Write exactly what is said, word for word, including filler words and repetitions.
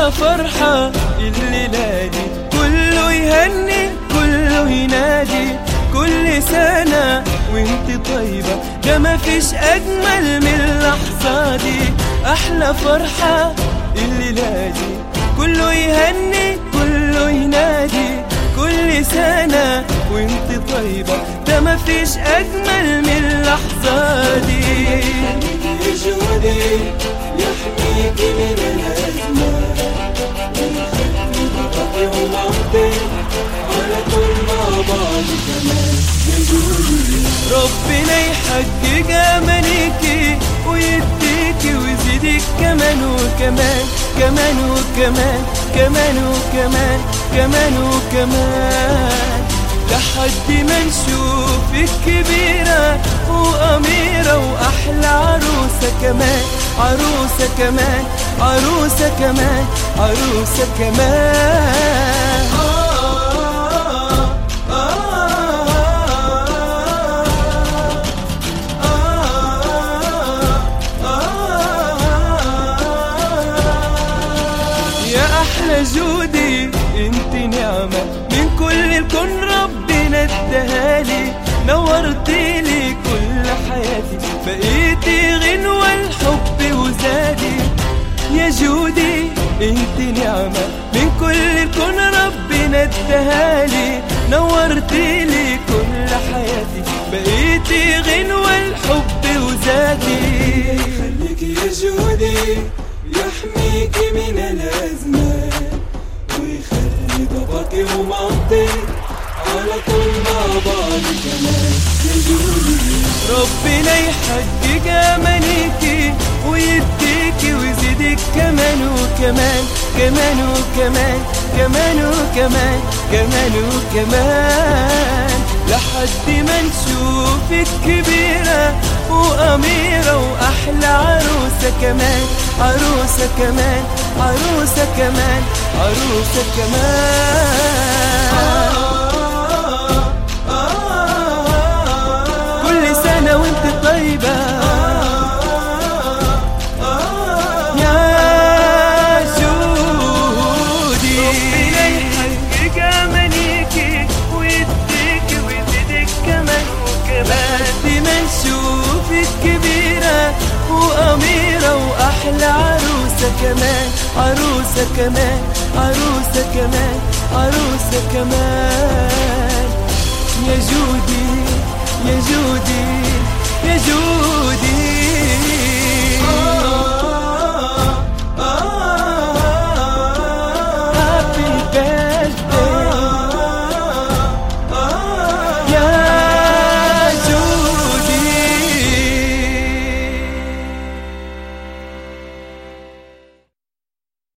أحلى فرحة الليلة دي، كله يهني كله ينادي، كل سنة وانت طيبة، ده مفيش أجمل من اللحظة دي. أحلى فرحة الليلة دي، كله يهني كله ينادي، كل سنة وانت طيبة، ده مفيش أجمل من اللحظة دي. يا جودي يحميك من الأزمات، ويخلي باباكي ومامتك على طول مع بعض كمان. يا جودي ربنا يحقق أمانيكي ويديكي ويزيدك كمان وكمان كمان وكمان كمان وكمان كمان وكمان، لحد ما نشوفك كبيرة وأميرة وأحلى عروسة كمان، عروسة كمان عروسة كمان عروسة كمان. يا أحلى جودي انت نعمة من كل الكون ربنا اداهالي، نورتيلي كل حياتي، بقيتي غنوة الحب وزادي. يا جودي انت نعمة من كل الكون ربنا اداهالي، نورتيلي كل حياتي، بقيتي غنوة الحب وزادي. خليك يا جودي يحميك من الأزمات، ويخلي باباكي ومامتك على طول مع بعض كمان. يا جودي ربنا يحقق أمانيكي ويديكي ويزيدك كمان وكمان كمان وكمان كمان وكمان كمان وكمان، لحد ما نشوفك كبيرة وأميرة وأحلى عروسة كمان، عروسة كمان عروسة كمان عروسة كمان. كل سنة وانت طيبة يا جودي. ربنا يحقق أمانيكي ويديكي ويزيدك كمان وكمان، لحد ما نشوفك كبيرة وأميرة وأحلى عروسة كمان، عروسة كمان عروسة كمان عروسة كمان. يا جودي يا جودي يا جودي